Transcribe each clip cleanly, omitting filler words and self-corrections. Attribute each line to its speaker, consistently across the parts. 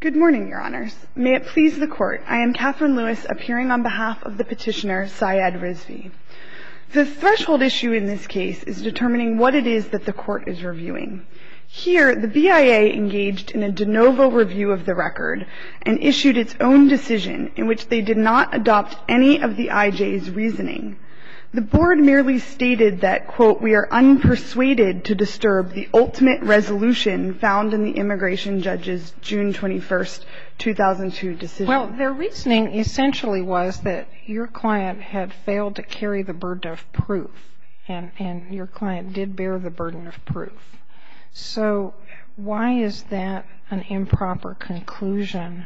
Speaker 1: Good morning, Your Honors. May it please the Court, I am Catherine Lewis, appearing on behalf of the petitioner Syed Rizvi. The threshold issue in this case is determining what it is that the Court is reviewing. Here, the BIA engaged in a de novo review of the record and issued its own decision in which they did not adopt any of the IJ's reasoning. The Board merely stated that, quote, "we are unpersuaded to disturb the ultimate resolution found in the immigration judge's June 21st, 2002 decision."
Speaker 2: Well, their reasoning essentially was that your client had failed to carry the burden of proof, and your client did bear the burden of proof. So why is that an improper conclusion?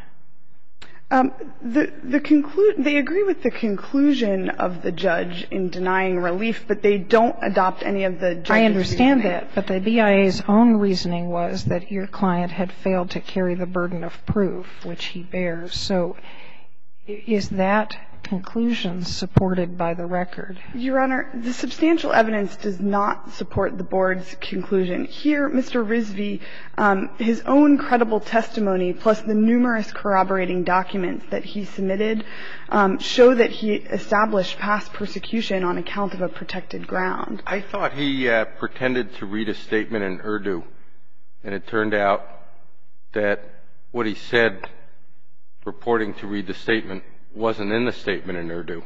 Speaker 1: They agree with the conclusion of the judge in denying relief, but they don't adopt any of the judge's reasoning.
Speaker 2: I understand that, but the BIA's own reasoning was that your client had failed to carry the burden of proof, which he bears. So is that conclusion supported by the record?
Speaker 1: Your Honor, the substantial evidence does not support the Board's conclusion. Here, Mr. Rizvi, his own credible testimony plus the numerous corroborating documents that he submitted show that he established past persecution on account of a protected ground.
Speaker 3: I thought he pretended to read a statement in Urdu, and it turned out that what he said purporting to read the statement wasn't in the statement in Urdu.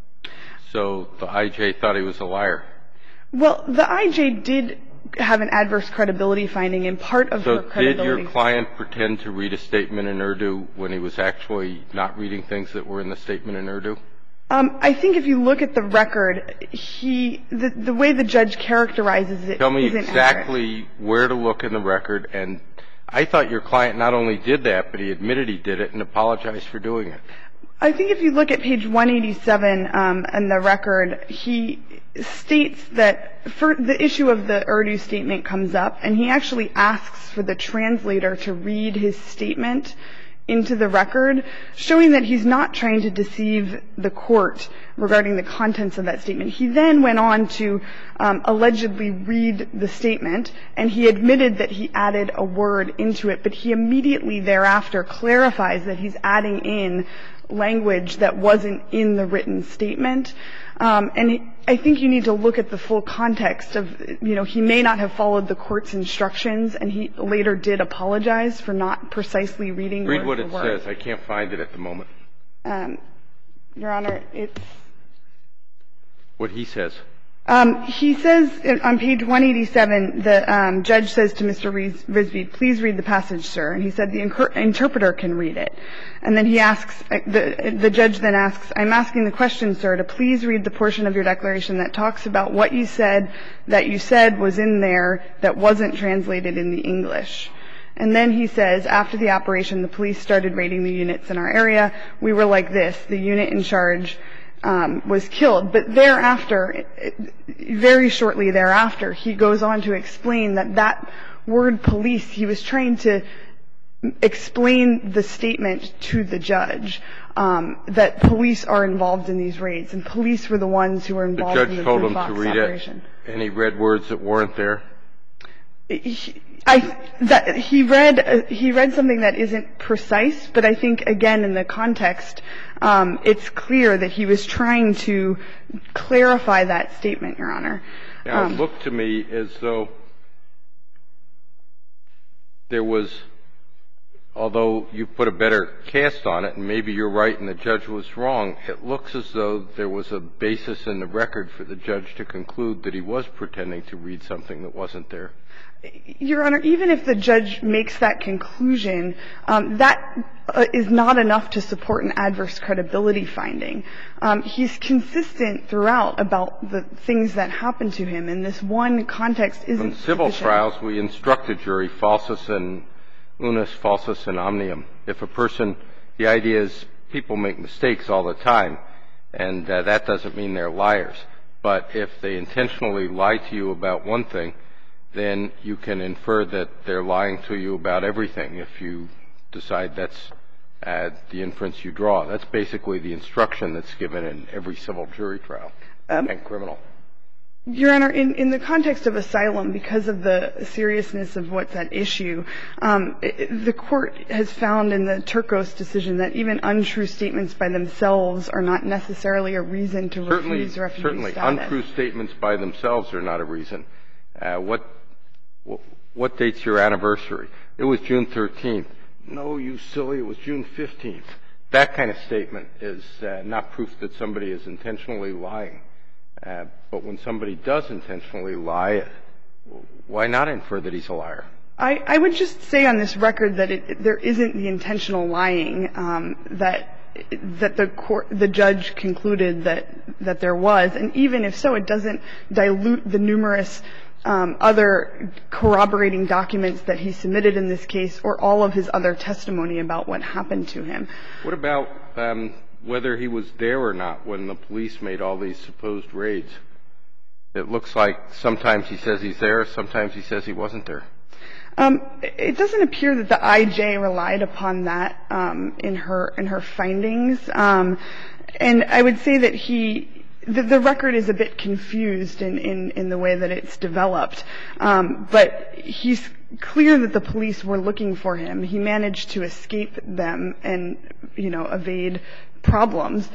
Speaker 3: So the IJ thought he was a liar.
Speaker 1: Well, the IJ did have an adverse credibility finding, and part of her credibility.
Speaker 3: So did your client pretend to read a statement in Urdu when he was actually not reading things that were in the statement in Urdu?
Speaker 1: I think if you look at the record, the way the judge characterizes it isn't accurate.
Speaker 3: Tell me exactly where to look in the record. And I thought your client not only did that, but he admitted he did it and apologized for doing it.
Speaker 1: I think if you look at page 187 in the record, he states that the issue of the Urdu statement comes up, and he actually asks for the translator to read his statement into the record, showing that he's not trying to deceive the court regarding the contents of that statement. He then went on to allegedly read the statement, and he admitted that he added a word into it, but he immediately thereafter clarifies that he's adding in language that wasn't in the written statement. And I think you need to look at the full context of, he may not have followed the court's instructions, and he later did apologize for not precisely reading word for word.
Speaker 3: Read what it says. I can't find it at the moment.
Speaker 1: Your Honor, it's
Speaker 3: what he says.
Speaker 1: He says on page 187, the judge says to Mr. Rizvi, "Please read the passage, sir." And he said the interpreter can read it. And then he asks, the judge then asks, "I'm asking the question, sir, to please read the portion of your declaration that talks about what you said that you said was in there that wasn't translated in the English." And then he says, "After the operation, the police started raiding the units in our area. We were like this. The unit in charge was killed." But thereafter, very shortly thereafter, he goes on to explain that word police, he was trying to explain the statement to the judge, that police are involved in these raids, and police were the ones who were involved in the Blue Fox operation.
Speaker 3: The judge told him to read it, and he read words that weren't there?
Speaker 1: He read something that isn't precise, but I think, again, in the context, it's clear that he was trying to clarify that statement, Your Honor.
Speaker 3: Now, it looked to me as though there was, although you put a better cast on it, and maybe you're right and the judge was wrong, it looks as though there was a basis in the record for the judge to conclude that he was pretending to read something that wasn't there.
Speaker 1: Your Honor, even if the judge makes that conclusion, that is not enough to support an adverse credibility finding. He's consistent throughout about the things that happened to him, and this one context isn't sufficient.
Speaker 3: In civil trials, we instruct a jury, falsus in unus, falsus in omnium. If a person, the idea is people make mistakes all the time, and that doesn't mean they're liars. But if they intentionally lie to you about one thing, then you can infer that they're lying to you about everything if you decide that's the inference you draw. That's basically the instruction that's given in every civil jury trial and criminal.
Speaker 1: Your Honor, in the context of asylum, because of the seriousness of what's at issue, the Court has found in the Turcos decision that even untrue statements by themselves are not necessarily a reason to refuse refugee
Speaker 3: certainly,
Speaker 1: status.
Speaker 3: untrue statements by themselves are not a reason. What date's your anniversary? It was June 13th. No, you silly, it was June 15th. That kind of statement is not proof that somebody is intentionally lying. But when somebody does intentionally lie, why not infer that he's a liar?
Speaker 1: I would just say on this record that there isn't the intentional lying that the judge concluded that there was. And even if so, it doesn't dilute the numerous other corroborating documents that he submitted in this case or all of his other testimony about what happened to him.
Speaker 3: What about whether he was there or not when the police made all these supposed raids? It looks like sometimes he says he's there, sometimes he says he wasn't there.
Speaker 1: It doesn't appear that the IJ relied upon that in her findings. And I would say that the record is a bit confused in the way that it's developed. But he's clear that the police were looking for him. He managed to escape them and, evade problems.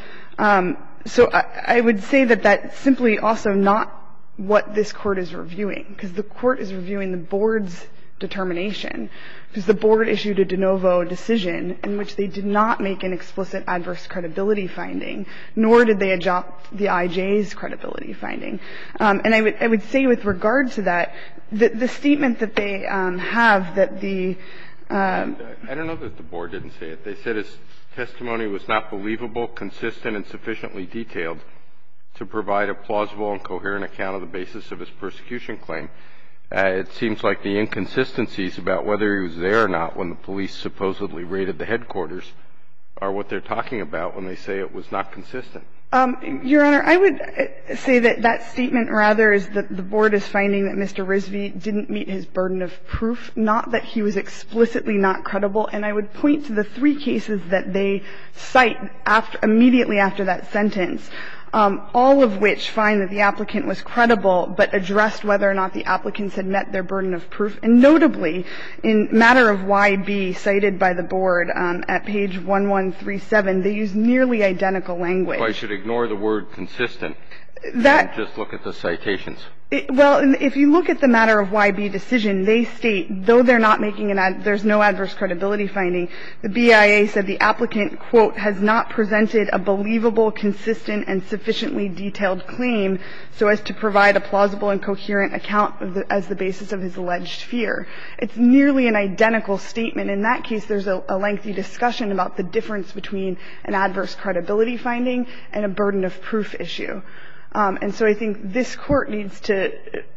Speaker 1: So I would say that that's simply also not what this Court is reviewing, because the Court is reviewing the Board's determination, because the Board issued a de novo decision in which they did not make an explicit adverse credibility finding, nor did they adopt the IJ's credibility finding. And I would say with regard to that, the statement that they have that the
Speaker 3: I don't know that the Board didn't say it. They said his testimony was not believable, consistent, and sufficiently detailed to provide a plausible and coherent account of the basis of his persecution claim. It seems like the inconsistencies about whether he was there or not when the police supposedly raided the headquarters are what they're talking about when they say it was not consistent.
Speaker 1: Your Honor, I would say that that statement rather is that the Board is finding that Mr. Rizvi didn't meet his burden of proof, not that he was explicitly not credible. And I would point to the 3 cases that they cite immediately after that sentence, all of which find that the applicant was credible but addressed whether or not the applicants had met their burden of proof. And notably, in matter of YB cited by the Board at page 1137, they use nearly identical language.
Speaker 3: So I should ignore the word consistent and just look at the citations.
Speaker 1: Well, if you look at the matter of YB decision, they state, though they're not making there's no adverse credibility finding, the BIA said the applicant, quote, has not presented a believable, consistent, and sufficiently detailed claim so as to provide a plausible and coherent account as the basis of his alleged fear. It's nearly an identical statement. In that case, there's a lengthy discussion about the difference between an adverse credibility finding and a burden of proof issue. And so I think this Court needs to,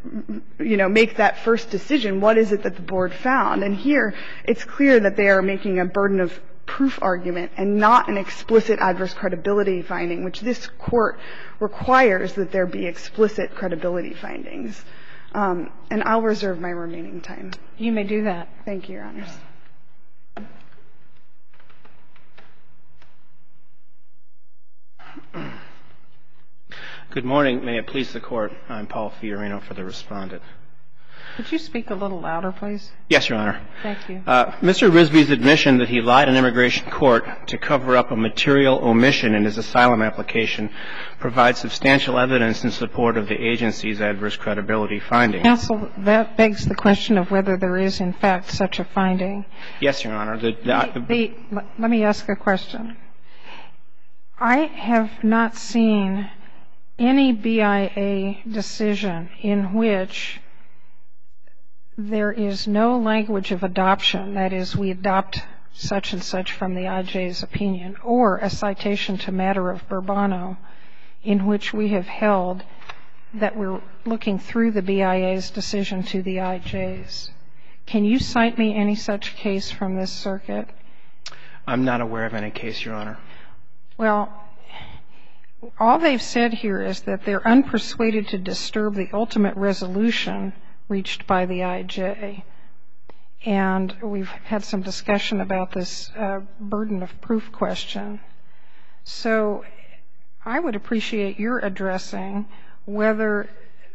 Speaker 1: make that first decision. What is it that the Board found? And here, it's clear that they are making a burden of proof argument and not an explicit adverse credibility finding, which this Court requires that there be explicit credibility findings. And I'll reserve my remaining time.
Speaker 2: You may do that.
Speaker 1: Thank you, Your Honors.
Speaker 4: Good morning. May it please the Court. I'm Paul Fiorino for the Respondent.
Speaker 2: Could you speak a little louder, please?
Speaker 4: Yes, Your Honor.
Speaker 2: Thank you.
Speaker 4: Mr. Rizvi's admission that he lied in immigration court to cover up a material omission in his asylum application provides substantial evidence in support of the agency's adverse credibility finding.
Speaker 2: Counsel, that begs the question of whether there is, in fact, such a finding.
Speaker 4: Yes, Your Honor.
Speaker 2: Let me ask a question. I have not seen any BIA decision in which there is no language of adoption, that is, we adopt such and such from the IJ's opinion, or a citation to matter of Burbano in which we have held that we're looking through the BIA's decision to the IJ's. Can you cite me any such case from this circuit?
Speaker 4: I'm not aware of any case, Your Honor.
Speaker 2: Well, all they've said here is that they're unpersuaded to disturb the ultimate resolution reached by the IJ. And we've had some discussion about this burden of proof question. So I would appreciate your addressing whether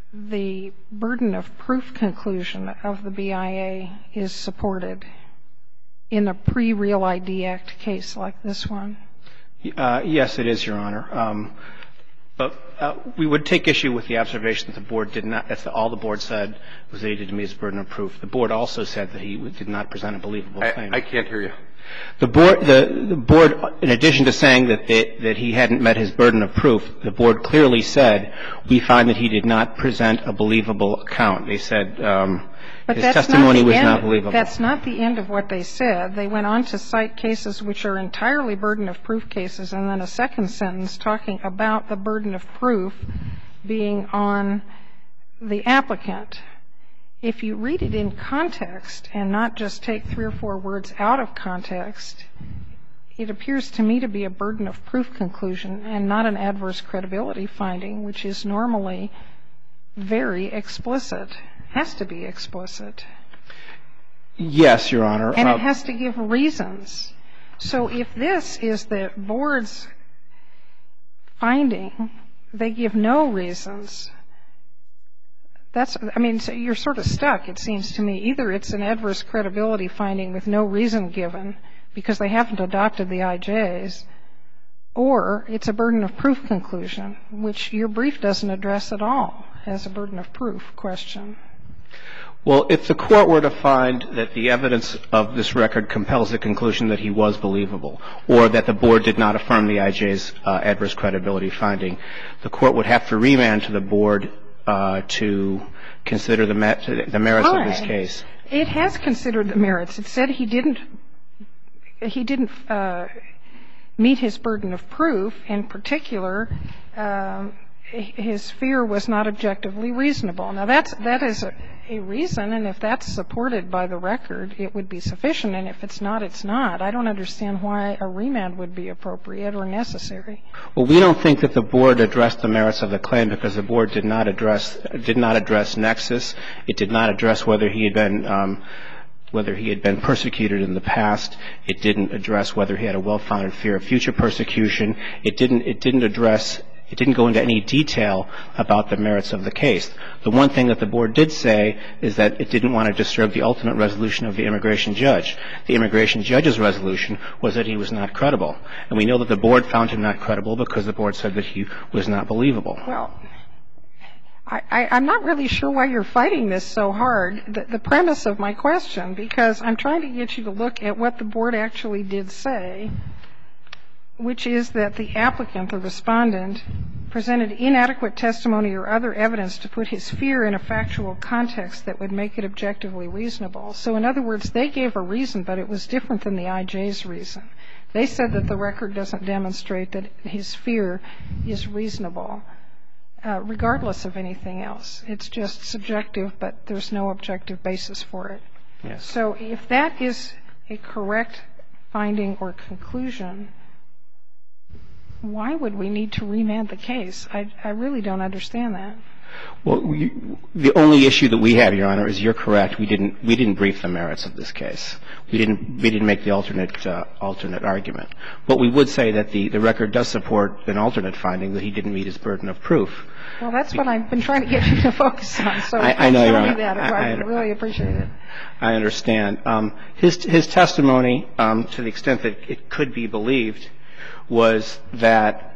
Speaker 2: the burden of proof conclusion of the BIA is supported in a pre-Real ID Act case like this one?
Speaker 4: Yes, it is, Your Honor. But we would take issue with the observation that the Board did not – that's all the Board said was that he did meet his burden of proof. The Board also said that he did not present a believable claim.
Speaker 3: I can't hear you.
Speaker 4: The Board, in addition to saying that he hadn't met his burden of proof, the Board clearly said, we find that he did not present a believable account. They said his testimony was not believable.
Speaker 2: That's not the end of what they said. They went on to cite cases which are entirely burden of proof cases, and then a second sentence talking about the burden of proof being on the applicant. If you read it in context and not just take 3 or 4 words out of context, it appears to me to be a burden of proof conclusion and not an adverse credibility finding, which is normally very explicit, has to be explicit.
Speaker 4: Yes, Your Honor.
Speaker 2: And it has to give reasons. So if this is the Board's finding, they give no reasons. So you're sort of stuck, it seems to me. Either it's an adverse credibility finding with no reason given because they haven't adopted the IJs, or it's a burden of proof conclusion, which your brief doesn't address at all as a burden of proof question.
Speaker 4: Well, if the Court were to find that the evidence of this record compels the conclusion that he was believable, or that the Board did not affirm the IJ's adverse credibility finding, the Court would have to remand to the Board to consider the merits of this case.
Speaker 2: It has considered the merits. It said he didn't meet his burden of proof. In particular, his fear was not objectively reasonable. Now, that is a reason, and if that's supported by the record, it would be sufficient. And if it's not, it's not. I don't understand why a remand would be appropriate or necessary.
Speaker 4: Well, we don't think that the Board addressed the merits of the claim because the Board did not address nexus. It did not address whether he had been persecuted in the past. It didn't address whether he had a well-founded fear of future persecution. It didn't go into any detail about the merits of the case. The one thing that the Board did say is that it didn't want to disturb the ultimate resolution of the immigration judge. The immigration judge's resolution was that he was not credible. And we know that the Board found him not credible because the Board said that he was not believable.
Speaker 2: Well, I'm not really sure why you're fighting this so hard, the premise of my question, because I'm trying to get you to look at what the Board actually did say, which is that the applicant, the respondent, presented inadequate testimony or other evidence to put his fear in a factual context that would make it objectively reasonable. So, in other words, they gave a reason, but it was different than the IJ's reason. They said that the record doesn't demonstrate that his fear is reasonable, regardless of anything else. It's just subjective, but there's no objective basis for it.
Speaker 4: Yes.
Speaker 2: So if that is a correct finding or conclusion, why would we need to remand the case? I really don't understand that.
Speaker 4: Well, the only issue that we have, Your Honor, is you're correct. We didn't brief the merits of this case. We didn't make the alternate argument. But we would say that the record does support an alternate finding that he didn't meet his burden of proof.
Speaker 2: Well, that's what I've been trying to get you to focus on. So
Speaker 4: I know, Your Honor.
Speaker 2: tell me that. I really appreciate it.
Speaker 4: I understand. His testimony, to the extent that it could be believed, was that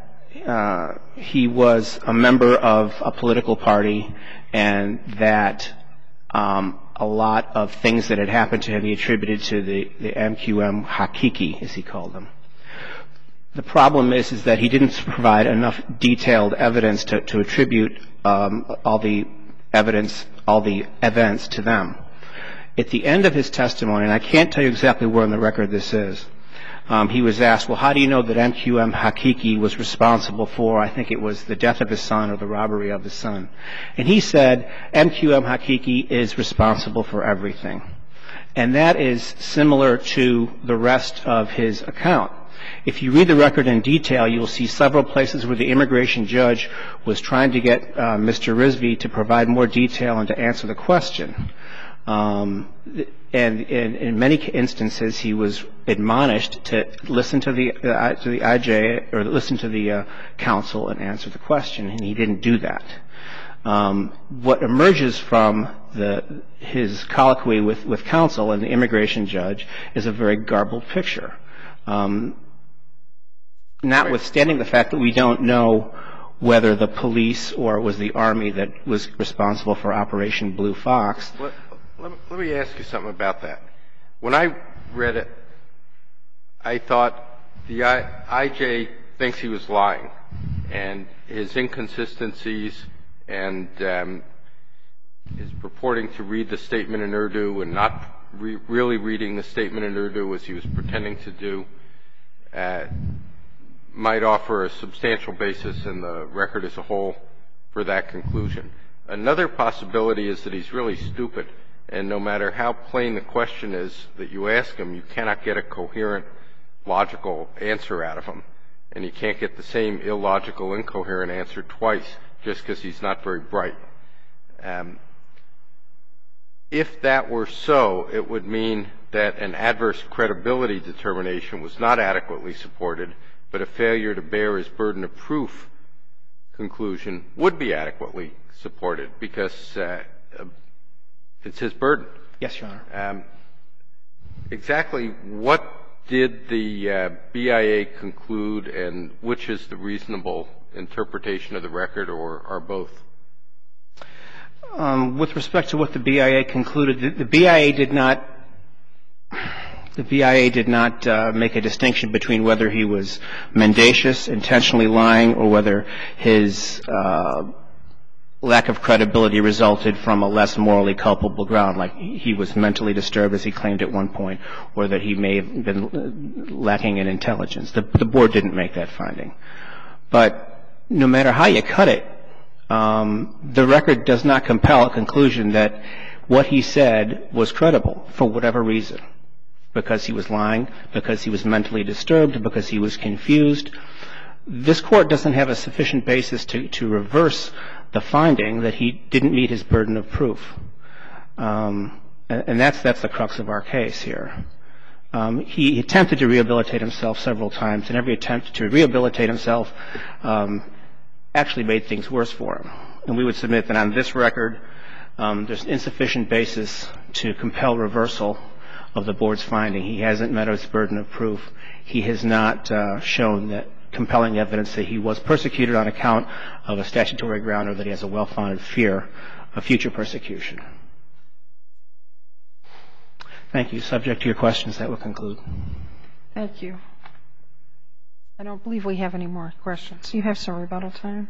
Speaker 4: he was a member of a political party and that a lot of things that had happened to him he attributed to the MQM Hakiki, as he called them. The problem is that he didn't provide enough detailed evidence to attribute all the events to them. At the end of his testimony, and I can't tell you exactly where in the record this is, he was asked, well, how do you know that MQM Hakiki was responsible for, I think it was the death of his son or the robbery of his son? And he said, MQM Hakiki is responsible for everything. And that is similar to the rest of his account. If you read the record in detail, you'll see several places where the immigration judge was trying to get Mr. Rizvi to provide more detail and to answer the question. And in many instances, he was admonished to listen to the IJ or listen to the counsel and answer the question, and he didn't do that. What emerges from his colloquy with counsel and the immigration judge is a very garbled picture. Notwithstanding the fact that we don't know whether the police or it was the Army that was responsible for Operation Blue Fox.
Speaker 3: Let me ask you something about that. When I read it, I thought the I.J. thinks he was lying, and his inconsistencies and his purporting to read the statement in Urdu and not really reading the statement in Urdu as he was pretending to do might offer a substantial basis in the record as a whole for that conclusion. Another possibility is that he's really stupid, and no matter how plain the question is that you ask him, you cannot get a coherent, logical answer out of him. And you can't get the same illogical, incoherent answer twice just because he's not very bright. If that were so, it would mean that an adverse credibility determination was not adequately supported, but a failure to bear his burden of proof conclusion would be adequately supported because it's his burden.
Speaker 4: Yes, Your Honor.
Speaker 3: Exactly what did the BIA conclude, and which is the reasonable interpretation of the record, or both?
Speaker 4: With respect to what the BIA concluded, the BIA did not make a distinction between whether he was mendacious, intentionally lying, or whether his lack of credibility resulted from a less morally culpable ground, like he was mentally disturbed, as he claimed at one point, or that he may have been lacking in intelligence. The board didn't make that finding. But no matter how you cut it, the record does not compel a conclusion that what he said was credible for whatever reason, because he was lying, because he was mentally disturbed, because he was confused. This Court doesn't have a sufficient basis to reverse the finding that he didn't meet his burden of proof. And that's the crux of our case here. He attempted to rehabilitate himself several times, and every attempt to rehabilitate himself actually made things worse for him. And we would submit that on this record, there's insufficient basis to compel reversal of the board's finding. He hasn't met his burden of proof. He has not shown that compelling evidence that he was persecuted on account of a statutory ground or that he has a well-founded fear of future persecution. Thank you. Subject to your questions, that will conclude.
Speaker 2: Thank you. I don't believe we have any more questions. You have some rebuttal time.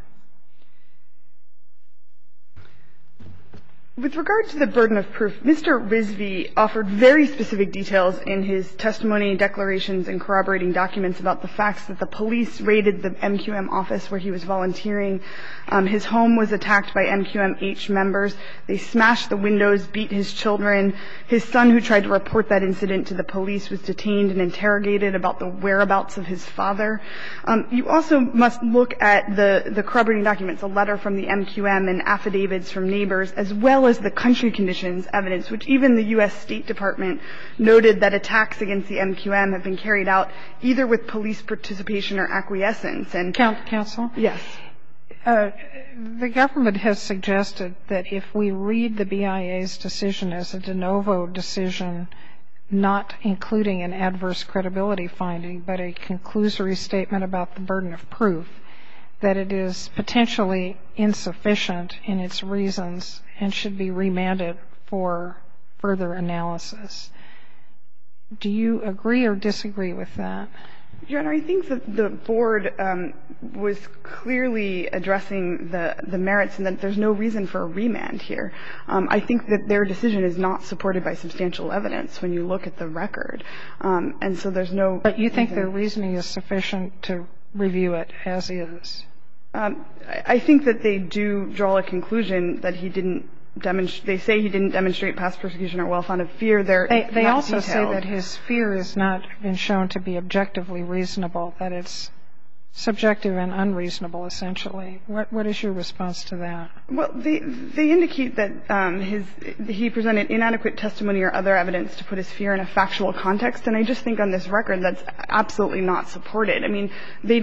Speaker 1: With regard to the burden of proof, Mr. Rizvi offered very specific details in his testimony, declarations, and corroborating documents about the facts that the police raided the MQM office where he was volunteering. His home was attacked by MQM-H members. They smashed the windows, beat his children. His son, who tried to report that incident to the police, was detained and interrogated about the whereabouts of his father. You also must look at the corroborating documents, a letter from the MQM and affidavits from neighbors, as well as the country conditions evidence, which even the U.S. State Department noted that attacks against the MQM have been carried out either with police participation or acquiescence. And
Speaker 2: Counsel?
Speaker 1: Yes.
Speaker 2: The government has suggested that if we read the BIA's decision as a de novo decision, not including an adverse credibility finding, but a conclusory statement about the burden of proof, that it is potentially insufficient in its reasons and should be remanded for further analysis. Do you agree or disagree with that?
Speaker 1: Your Honor, I think that the board was clearly addressing the merits and that there's no reason for a remand here. I think that their decision is not supported by substantial evidence when you look at the record. And so there's no reason.
Speaker 2: But you think their reasoning is sufficient to review it as is?
Speaker 1: I think that they do draw a conclusion that he didn't demonstrate. They say he didn't demonstrate past persecution or well-founded fear.
Speaker 2: They also say that his fear has not been shown to be objectively reasonable, that it's subjective and unreasonable, essentially. What is your response to that?
Speaker 1: Well, they indicate that he presented inadequate testimony or other evidence to put his fear in a factual context, and I just think on this record that's absolutely not supported. I mean,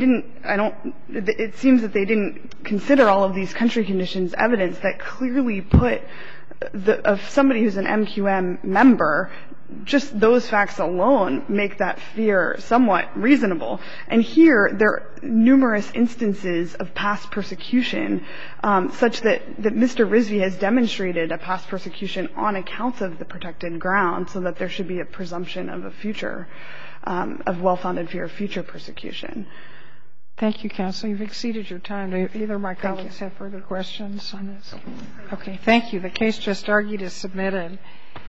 Speaker 1: it seems that they didn't consider all of these country conditions evidence that clearly put of somebody who's an MQM member, just those facts alone make that fear somewhat reasonable. And here, there are numerous instances of past persecution, such that Mr. Rizvi has demonstrated a past persecution on account of the protected ground, so that there should be a presumption of a future, of well-founded fear of future persecution.
Speaker 2: Thank you, counsel. You've exceeded your time. Do either of my colleagues have further questions on this? Okay. Thank you. The case just argued is submitted.